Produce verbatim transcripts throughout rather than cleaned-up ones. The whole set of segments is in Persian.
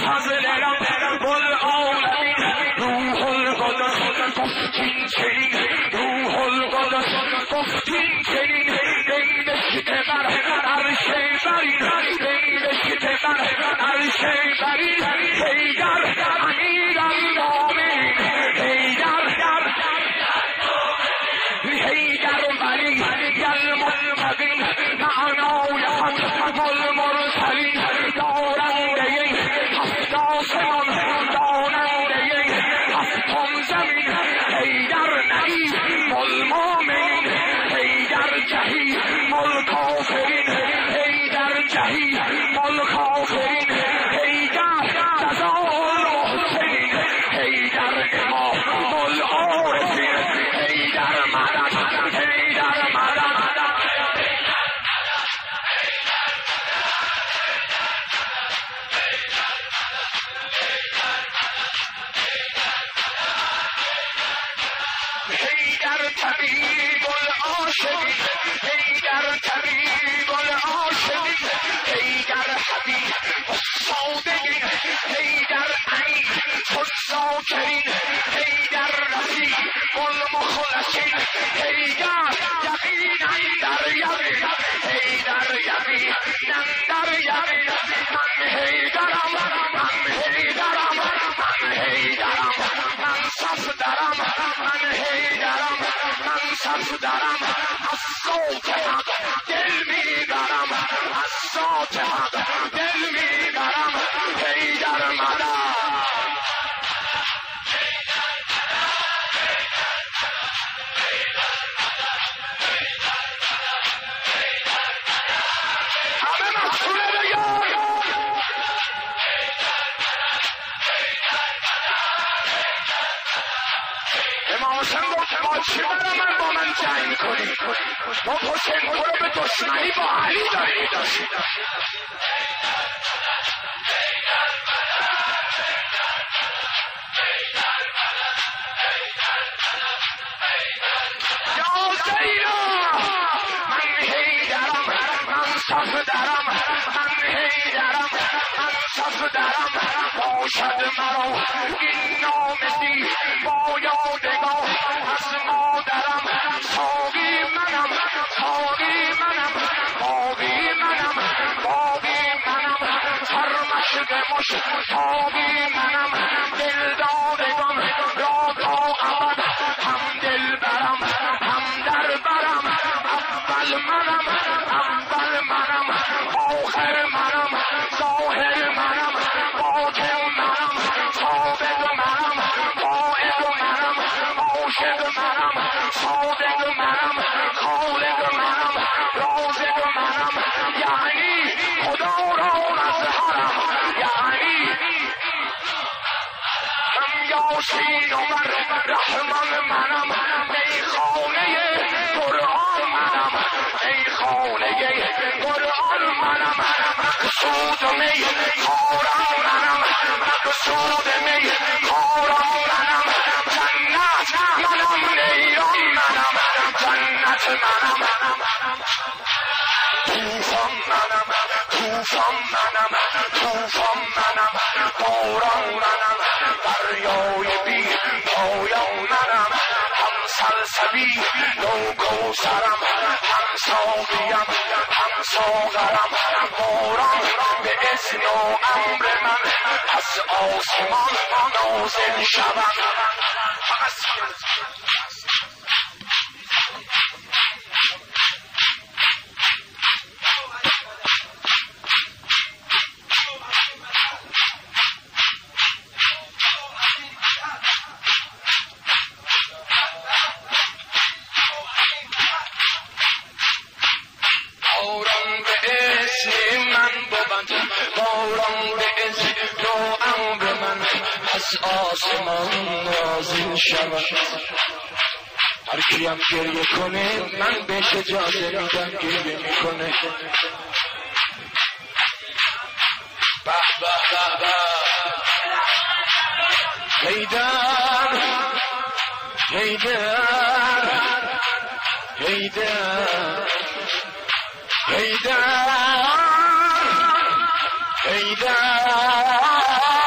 فضل رب العالمین روح القدس گفتین چنین روح القدس گفتین چنین نوشته بر عرش برین نوشته بر عرش برین حیدر امیرالمومنین حیدر حیدر ولی المتقین معنای ختم المرسلین دارنده هفت آسمان داننده هفتم زمین حیدر نعیم المؤمنین حیدر جهیم الکافرین حیدر جهیم الکافرین حیدر جزاء المحسنین حیدر امام العارفین حیدر مدد حیدر مدد حیدر طبیب العاشقین حیدر طبیب العاشقین حیدر حبیب الصادقین حیدر امین الذاکرین حیدر رفیق المخلصین حیدر یقینا در یقین حیدر یقینا در یقین من حیدرم من حیدرم من حیدرم من صفدرم من حیدرم من صفدرم از صوت حق دل میبرم از ذات حق دل میبرم حیدر مدد چه برای من با من جنگ کنی ما حسین تو رو به دشمنی با علی داری داشتی یا زینا من حیدرم من صفدرم من حیدرم من صفدرم باشد مرا این نامدی با یادگاه از مادرم ساقی منم ساقی منم باقی منم باقی منم سرمشق مشتاقی منم دلدارگان را تا ابد هم دل برم هم در برم اول منم اول منم آخر منم ظاهر منم باطن منم ثابت منم قائد منم عاشق منم صادق منم خالق منم رازق منم یعنی خدا را مظهرم یعنی هم یاسین و من رحمان منم میخانه قرآن منم میخانه قرآن منم مقصود می کارم منم مقصود می کارم منم جنت منم نیران منم جنت منم توفان منم توفان منم توفان منم باران منم دریای بی پایان منم هم سلسبی نو کوثرم هم ساقیم هم ساغرم باران به اذن و امر من از آسمان نازل شوم باران به اذن و امر من از آسمان نازل شود هر کیم گریه کنه من بهش اجازه میدم گریه میکنه به به به به حیدر حیدر حیدر حیدر حیدر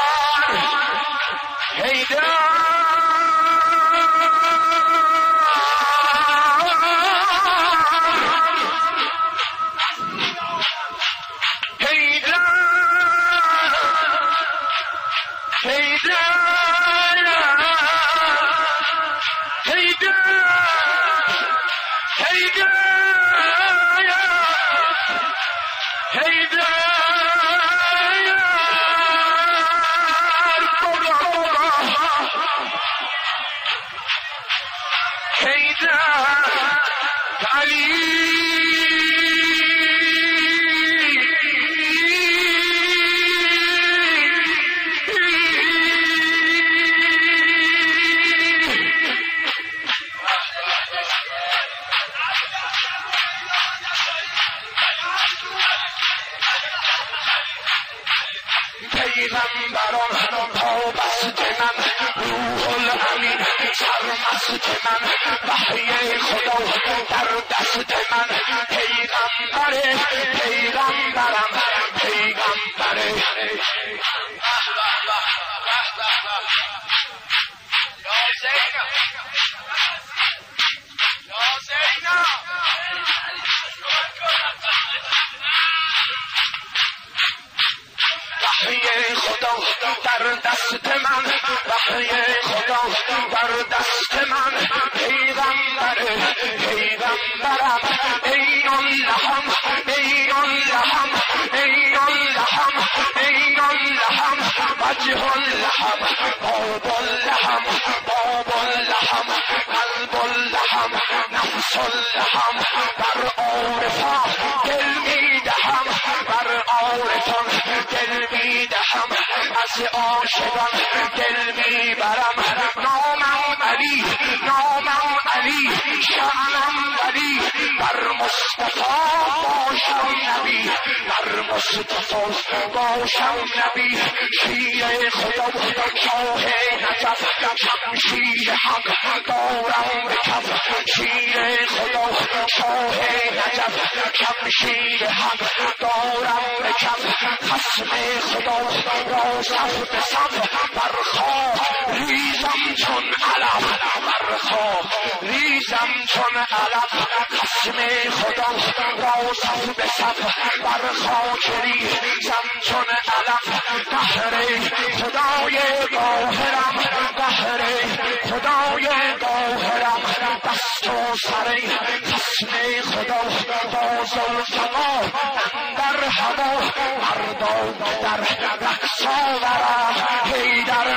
پیغمبران پا بست من روح الامین سرمست من وحی خدا در دست من پیغمبر پیغمبرم پیغمبر وحی خدا در دست من وحی خدا در دست من پیغمبر پیغمبرم عین لهم عین لهم عین لهم عین لهم وجه لهم باب لهم باب لهم قلب لهم نفس لهم بر عارفان دل میدهم بر عارفان دل میدهم از عاشقان دل میبرم نامم علی نامم علی شأنم ولی بر مصطفی باشم نبی بر مصطفی باشم نبی شیر خدا شاه نجف شمشیر حق دارم به کف شیر خدا شاه نجف شمشیر حق دارم به کف خصم خدا را صف به صف برخواه ریزم چون علم برخواه ریزم چون علم خصم خدا را صف به صف برخواه ریزم چون علم قهر خدای قاهرم قهر خدای قاهرم دست و سر خصم خدا با ذوالفقار اندر هوا مردان در رقص آورم حیدر